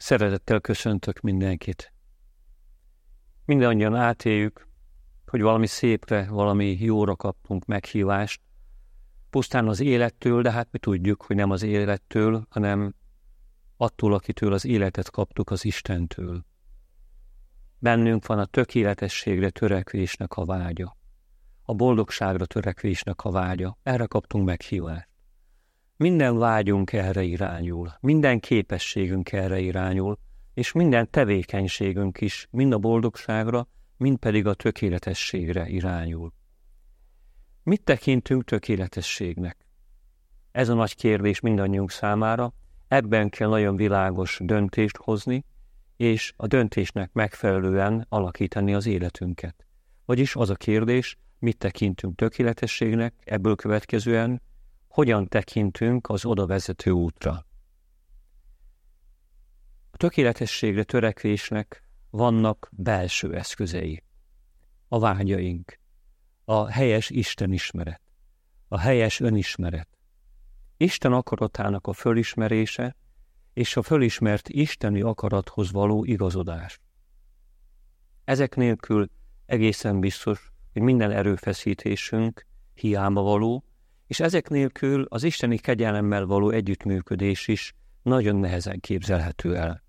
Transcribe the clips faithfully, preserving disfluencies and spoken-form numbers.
Szeretettel köszöntök mindenkit. Mindannyian átéljük, hogy valami szépre, valami jóra kaptunk meghívást, pusztán az élettől, de hát mi tudjuk, hogy nem az élettől, hanem attól, akitől az életet kaptuk, az Istentől. Bennünk van a tökéletességre törekvésnek a vágya, a boldogságra törekvésnek a vágya, erre kaptunk meghívást. Minden vágyunk erre irányul, minden képességünk erre irányul, és minden tevékenységünk is mind a boldogságra, mind pedig a tökéletességre irányul. Mit tekintünk tökéletességnek? Ez a nagy kérdés mindannyiunk számára, ebben kell nagyon világos döntést hozni, és a döntésnek megfelelően alakítani az életünket. Vagyis az a kérdés, mit tekintünk tökéletességnek, ebből következően hogyan tekintünk az oda vezető útra. A tökéletességre törekvésnek vannak belső eszközei. A vágyaink, a helyes istenismeret, a helyes önismeret, Isten akaratának a fölismerése és a fölismert isteni akarathoz való igazodás. Ezek nélkül egészen biztos, hogy minden erőfeszítésünk hiába való, és ezek nélkül az isteni kegyelemmel való együttműködés is nagyon nehezen képzelhető el.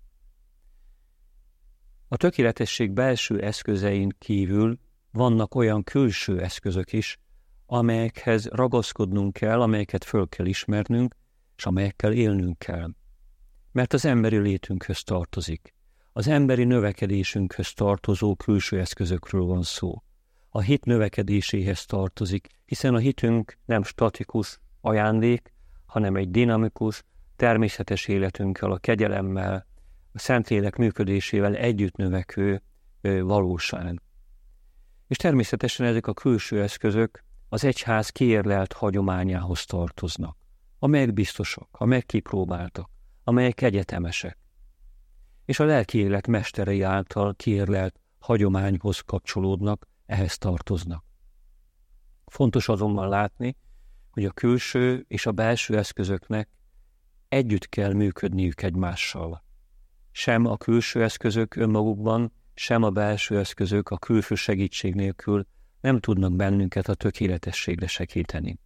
A tökéletesség belső eszközein kívül vannak olyan külső eszközök is, amelyekhez ragaszkodnunk kell, amelyeket föl kell ismernünk, és amelyekkel élnünk kell. Mert az emberi létünkhöz tartozik. Az emberi növekedésünkhöz tartozó külső eszközökről van szó. A hit növekedéséhez tartozik, hiszen a hitünk nem statikus ajándék, hanem egy dinamikus, természetes életünkkel, a kegyelemmel, a Szentlélek működésével együtt növekvő valóság. És természetesen ezek a külső eszközök az egyház kiérlelt hagyományához tartoznak, amelyek biztosak, amelyek kipróbáltak, amelyek egyetemesek, és a lelki élet mesterei által kiérlelt hagyományhoz kapcsolódnak, ehhez tartoznak. Fontos azonban látni, hogy a külső és a belső eszközöknek együtt kell működniük egymással. Sem a külső eszközök önmagukban, sem a belső eszközök a külső segítség nélkül nem tudnak bennünket a tökéletességre segíteni.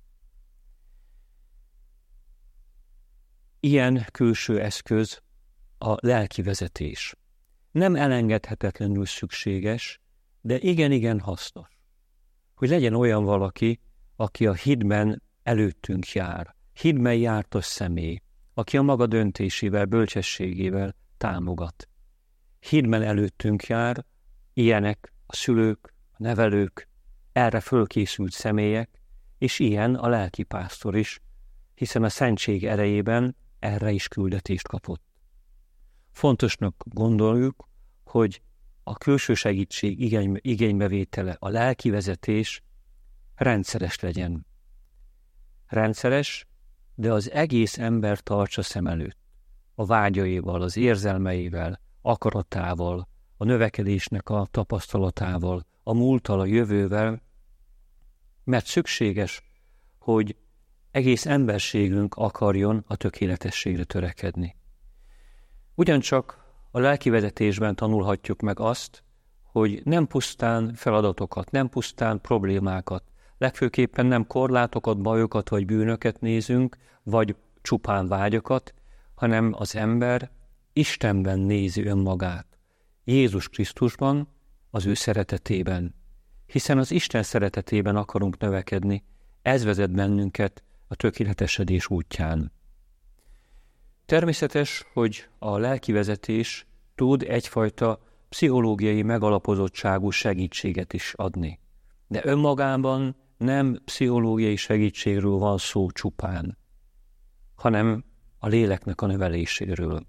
Ilyen külső eszköz a lelki vezetés. Nem elengedhetetlenül szükséges, de igen-igen hasznos. Hogy legyen olyan valaki, aki a hitben előttünk jár, hitben jártas személy, aki a maga döntésével, bölcsességével támogat. Hitben előttünk jár, ilyenek a szülők, a nevelők, erre fölkészült személyek, és ilyen a lelkipásztor is, hiszen a szentség erejében erre is küldetést kapott. Fontosnak gondoljuk, hogy a külső segítség igény, igénybevétele, a lelki vezetés rendszeres legyen. Rendszeres, de az egész ember tartsa szem előtt. A vágyaival, az érzelmeivel, akaratával, a növekedésnek a tapasztalatával, a múlttal, a jövővel, mert szükséges, hogy egész emberségünk akarjon a tökéletességre törekedni. Ugyancsak a lelkivezetésben tanulhatjuk meg azt, hogy nem pusztán feladatokat, nem pusztán problémákat, legfőképpen nem korlátokat, bajokat vagy bűnöket nézünk, vagy csupán vágyakat, hanem az ember Istenben nézi önmagát, Jézus Krisztusban, az ő szeretetében. Hiszen az Isten szeretetében akarunk növekedni, ez vezet bennünket a tökéletesedés útján. Természetes, hogy a lelkivezetés tud egyfajta pszichológiai megalapozottságú segítséget is adni. De önmagában nem pszichológiai segítségről van szó csupán, hanem a léleknek a növeléséről.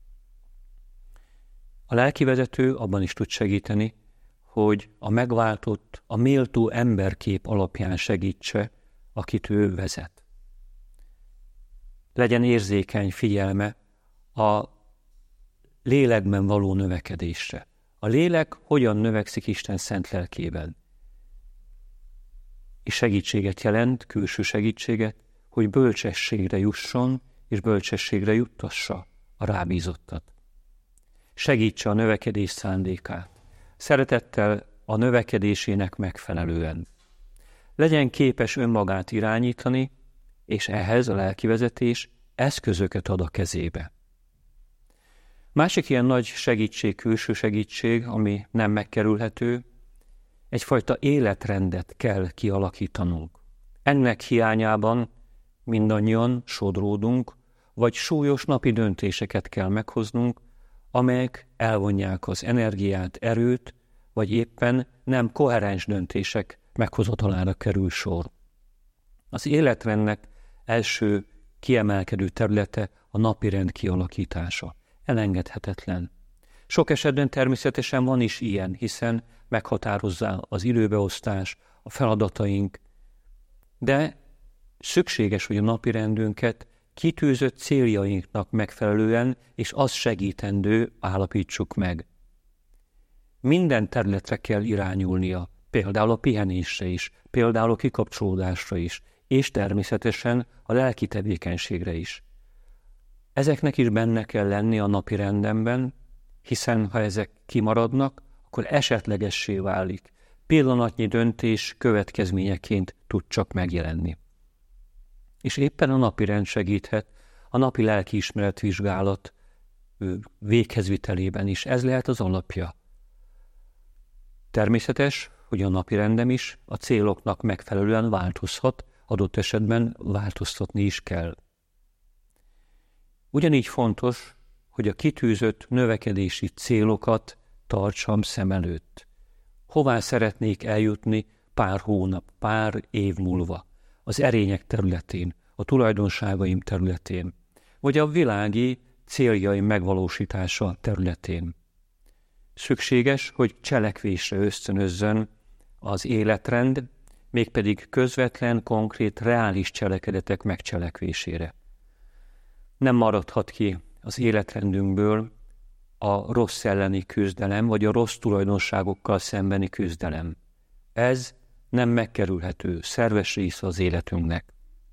A lelkivezető abban is tud segíteni, hogy a megváltott, a méltó emberkép alapján segítse, akit ő vezet. Legyen érzékeny figyelme a lélekben való növekedésre. A lélek hogyan növekszik Isten szent lelkében. És segítséget jelent, külső segítséget, hogy bölcsességre jusson, és bölcsességre juttassa a rábízottat. segítse a növekedés szándékát, szeretettel a növekedésének megfelelően. Legyen képes önmagát irányítani, és ehhez a lelkivezetés eszközöket ad a kezébe. Másik ilyen nagy segítség, külső segítség, ami nem megkerülhető, egyfajta életrendet kell kialakítanunk. Ennek hiányában mindannyian sodródunk, vagy súlyos napi döntéseket kell meghoznunk, amelyek elvonják az energiát, erőt, vagy éppen nem koherens döntések meghozatalára kerül sor. Az életrendnek első kiemelkedő területe a napirend kialakítása. Elengedhetetlen. Sok esetben természetesen van is ilyen, hiszen meghatározza az időbeosztás, a feladataink, de szükséges, hogy a napirendünket kitűzött céljainknak megfelelően és az segítendő állapítsuk meg. Minden területre kell irányulnia, például a pihenésre is, például a kikapcsolódásra is, és természetesen a lelki tevékenységre is. Ezeknek is benne kell lenni a napi rendemben, hiszen ha ezek kimaradnak, akkor esetlegessé válik. Pillanatnyi döntés következményeként tud csak megjelenni. És éppen a napirend segíthet a napi lelkiismeretvizsgálat véghezvitelében is. Ez lehet az alapja. Természetes, hogy a napirendem is a céloknak megfelelően változhat, adott esetben változtatni is kell. Ugyanígy fontos, hogy a kitűzött növekedési célokat tartsam szem előtt. Hová szeretnék eljutni pár hónap, pár év múlva? Az erények területén, a tulajdonságaim területén, vagy a világi céljaim megvalósítása területén. Szükséges, hogy cselekvésre ösztönözzön az életrend, mégpedig közvetlen, konkrét, reális cselekedetek megcselekvésére. Nem maradhat ki az életrendünkből a rossz elleni küzdelem, vagy a rossz tulajdonságokkal szembeni küzdelem. Ez nem megkerülhető, szerves része az életünknek.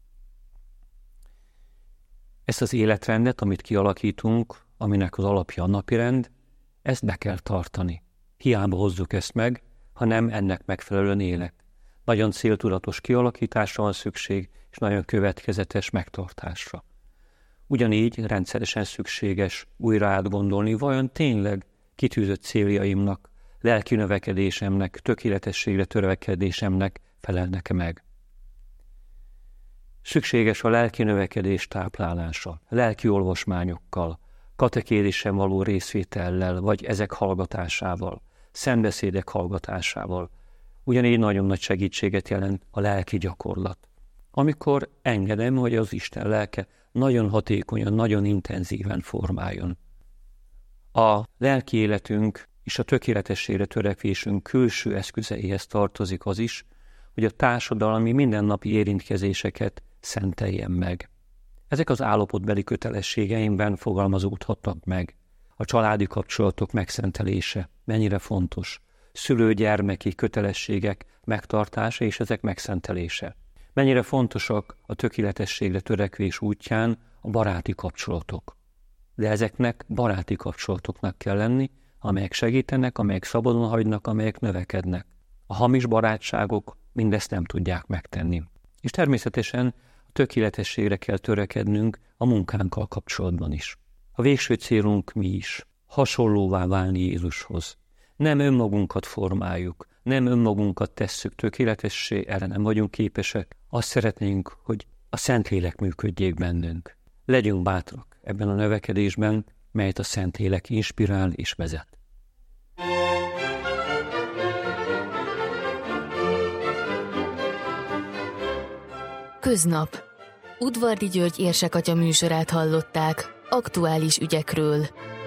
Ezt az életrendet, amit kialakítunk, aminek az alapja a napirend, ezt be kell tartani. Hiába hozzuk ezt meg, ha nem ennek megfelelően élek. Nagyon céltudatos kialakításra van szükség, és nagyon következetes megtartásra. Ugyanígy rendszeresen szükséges újra átgondolni, vajon tényleg kitűzött céljaimnak, lelki növekedésemnek, tökéletességre törekedésemnek felelnek-e meg. Szükséges a lelki növekedés táplálása, lelki olvasmányokkal, katekézisen való részvétellel, vagy ezek hallgatásával, szentbeszédek hallgatásával. Ugyanígy nagyon nagy segítséget jelent a lelki gyakorlat. Amikor engedem, hogy az Isten lelke nagyon hatékonyan, nagyon intenzíven formáljon. A lelki életünk és a tökéletességre törekvésünk külső eszközeihez tartozik az is, hogy a társadalmi mindennapi érintkezéseket szenteljen meg. Ezek az állapotbeli kötelességeimben fogalmazódhatnak meg. A családi kapcsolatok megszentelése mennyire fontos. Szülő-gyermeki kötelességek megtartása és ezek megszentelése. Mennyire fontosak a tökéletességre törekvés útján a baráti kapcsolatok. De ezeknek baráti kapcsolatoknak kell lenni, amelyek segítenek, amelyek szabadon hagynak, amelyek növekednek. A hamis barátságok mindezt nem tudják megtenni. És természetesen a tökéletességre kell törekednünk a munkánkkal kapcsolatban is. A végső célunk mi is? Hasonlóvá válni Jézushoz. Nem önmagunkat formáljuk, nem önmagunkat tesszük tökéletessé, erre nem vagyunk képesek. Azt szeretnénk, hogy a Szentlélek működjék bennünk. Legyünk bátrak ebben a növekedésben, melyet a Szentlélek inspirál és vezet. Köznap. Udvardi György érsekatya műsorát hallották, aktuális ügyekről.